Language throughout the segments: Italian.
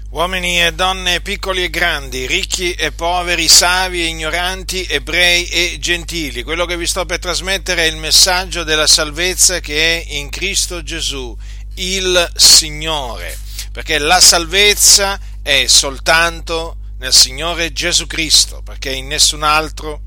Uomini e donne, piccoli e grandi, ricchi e poveri, savi e ignoranti, ebrei e gentili, quello che vi sto per trasmettere è il messaggio della salvezza che è in Cristo Gesù, il Signore, perché la salvezza è soltanto nel Signore Gesù Cristo, perché in nessun altro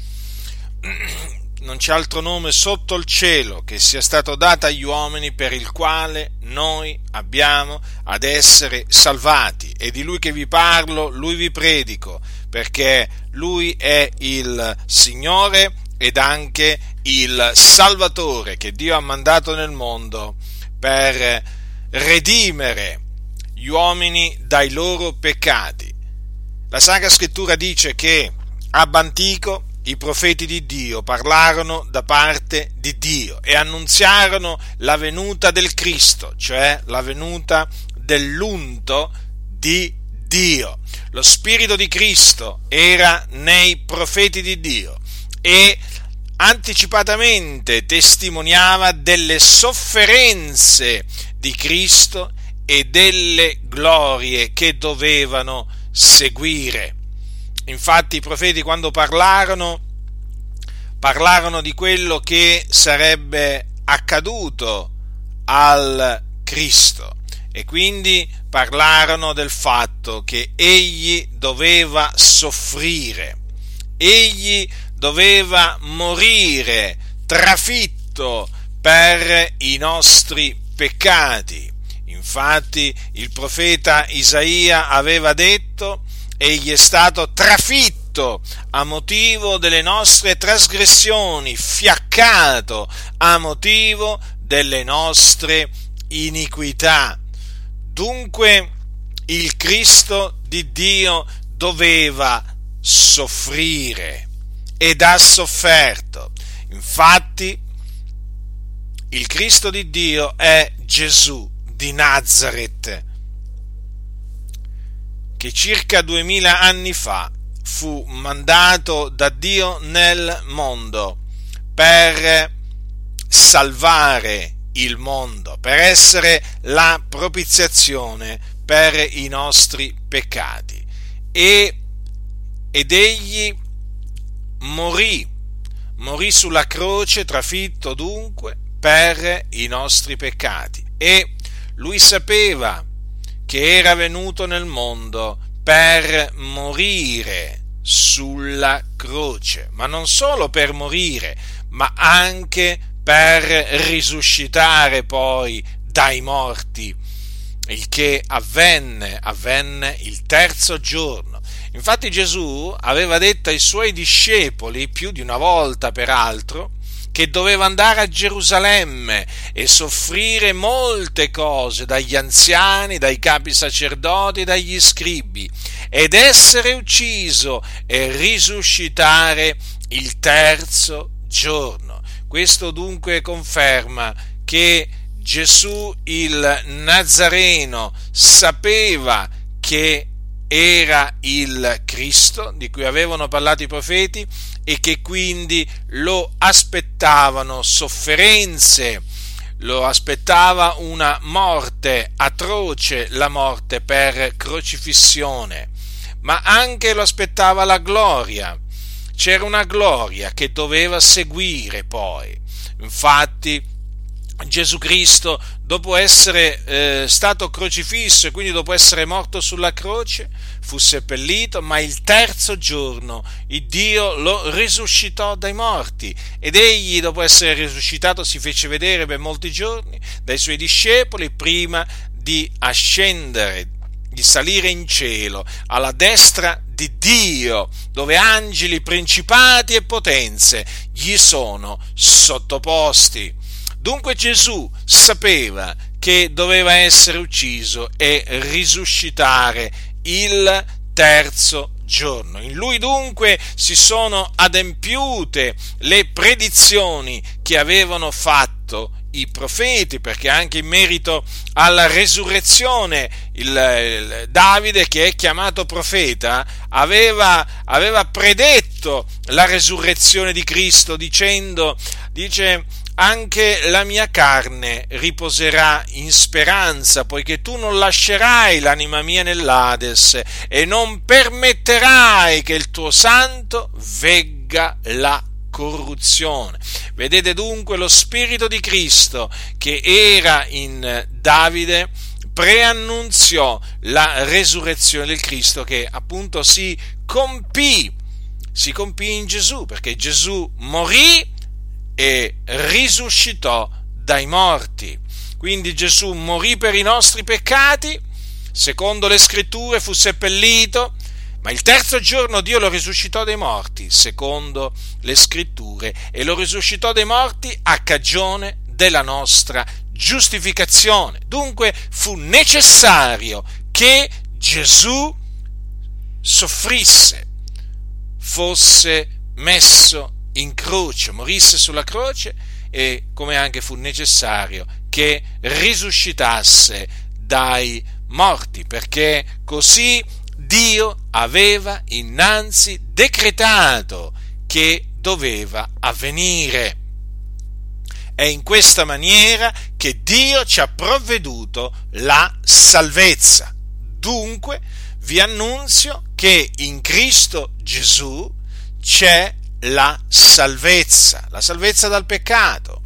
non c'è altro nome sotto il cielo che sia stato dato agli uomini per il quale noi abbiamo ad essere salvati. E di Lui che vi parlo, Lui vi predico, perché Lui è il Signore ed anche il Salvatore che Dio ha mandato nel mondo per redimere gli uomini dai loro peccati. La Sacra Scrittura dice che ab antico i profeti di Dio parlarono da parte di Dio e annunziarono la venuta del Cristo, cioè la venuta dell'unto di Dio. Lo Spirito di Cristo era nei profeti di Dio e anticipatamente testimoniava delle sofferenze di Cristo e delle glorie che dovevano seguire. Infatti i profeti quando parlarono di quello che sarebbe accaduto al Cristo e quindi parlarono del fatto che egli doveva soffrire, egli doveva morire trafitto per i nostri peccati. Infatti il profeta Isaia aveva detto: egli è stato trafitto a motivo delle nostre trasgressioni, fiaccato a motivo delle nostre iniquità. Dunque il Cristo di Dio doveva soffrire ed ha sofferto. Infatti il Cristo di Dio è Gesù di Nazaret, che circa 2000 anni fa fu mandato da Dio nel mondo per salvare il mondo, per essere la propiziazione per i nostri peccati. Ed egli morì sulla croce, trafitto dunque per i nostri peccati. E lui sapeva che era venuto nel mondo per morire sulla croce, ma non solo per morire, ma anche per risuscitare poi dai morti, il che avvenne il terzo giorno. Infatti Gesù aveva detto ai suoi discepoli, più di una volta peraltro, che doveva andare a Gerusalemme e soffrire molte cose dagli anziani, dai capi sacerdoti, dagli scribi, ed essere ucciso e risuscitare il terzo giorno. Questo dunque conferma che Gesù il Nazareno sapeva che era il Cristo di cui avevano parlato i profeti e che quindi lo aspettavano sofferenze, lo aspettava una morte atroce, la morte per crocifissione, ma anche lo aspettava la gloria. C'era una gloria che doveva seguire poi. Infatti Gesù Cristo, dopo essere stato crocifisso e quindi dopo essere morto sulla croce, fu seppellito, ma il terzo giorno il Dio lo risuscitò dai morti ed egli, dopo essere risuscitato, si fece vedere per molti giorni dai suoi discepoli prima di ascendere, di salire in cielo alla destra di Dio, dove angeli, principati e potenze gli sono sottoposti. Dunque Gesù sapeva che doveva essere ucciso e risuscitare il terzo giorno. In lui dunque si sono adempiute le predizioni che avevano fatto i profeti, perché anche in merito alla resurrezione il Davide, che è chiamato profeta, aveva predetto la resurrezione di Cristo dice anche la mia carne riposerà in speranza, poiché tu non lascerai l'anima mia nell'Ades e non permetterai che il tuo santo vegga la corruzione. Vedete dunque, lo Spirito di Cristo che era in Davide preannunziò la resurrezione del Cristo, che appunto si compì in Gesù, perché Gesù morì e risuscitò dai morti. Quindi Gesù morì per i nostri peccati, secondo le Scritture fu seppellito, ma il terzo giorno Dio lo risuscitò dai morti, secondo le Scritture, e lo risuscitò dai morti a cagione della nostra giustificazione. Dunque fu necessario che Gesù soffrisse, fosse messo in croce, morisse sulla croce, e come anche fu necessario che risuscitasse dai morti, perché così Dio aveva innanzi decretato che doveva avvenire. È in questa maniera che Dio ci ha provveduto la salvezza. Dunque vi annunzio che in Cristo Gesù c'è la salvezza dal peccato.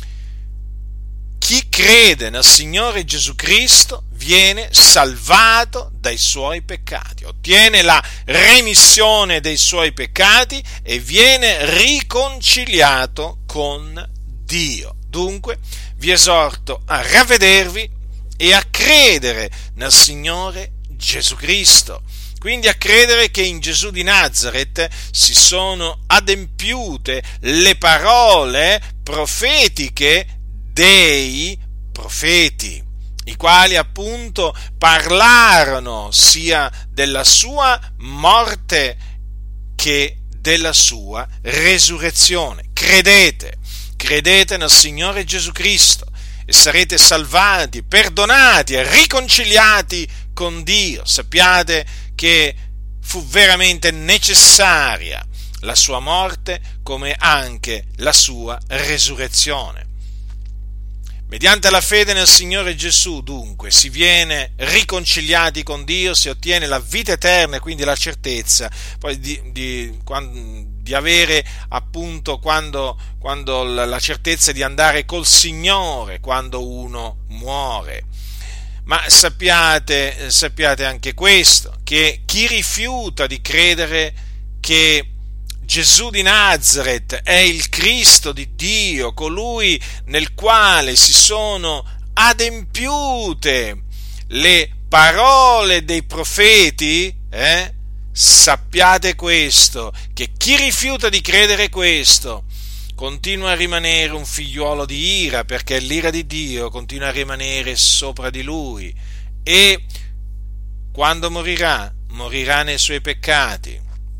Chi crede nel Signore Gesù Cristo viene salvato dai suoi peccati, ottiene la remissione dei suoi peccati e viene riconciliato con Dio. Dunque vi esorto a ravvedervi e a credere nel Signore Gesù Cristo. Quindi a credere che in Gesù di Nazaret si sono adempiute le parole profetiche dei profeti, i quali appunto parlarono sia della sua morte che della sua resurrezione. Credete nel Signore Gesù Cristo e sarete salvati, perdonati e riconciliati con Dio. Sappiate che fu veramente necessaria la sua morte come anche la sua resurrezione. Mediante la fede nel Signore Gesù, dunque, si viene riconciliati con Dio, si ottiene la vita eterna e quindi la certezza poi di avere appunto quando la certezza di andare col Signore quando uno muore. Ma sappiate anche questo, che chi rifiuta di credere che Gesù di Nazaret è il Cristo di Dio, colui nel quale si sono adempiute le parole dei profeti, sappiate questo, che chi rifiuta di credere questo continua a rimanere un figliuolo di ira, perché l'ira di Dio continua a rimanere sopra di lui, e quando morirà nei suoi peccati,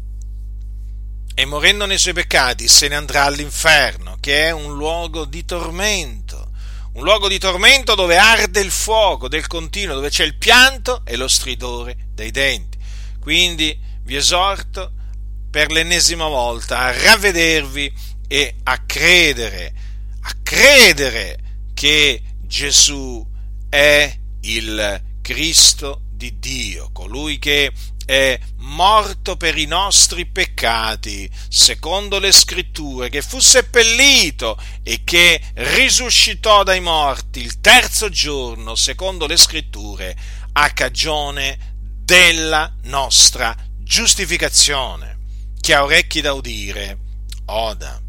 e morendo nei suoi peccati se ne andrà all'inferno, che è un luogo di tormento dove arde il fuoco del continuo, dove c'è il pianto e lo stridore dei denti. Quindi vi esorto per l'ennesima volta a ravvedervi e a credere che Gesù è il Cristo di Dio, colui che è morto per i nostri peccati, secondo le Scritture, che fu seppellito e che risuscitò dai morti il terzo giorno, secondo le Scritture, a cagione della nostra giustificazione. Chi ha orecchi da udire, oda.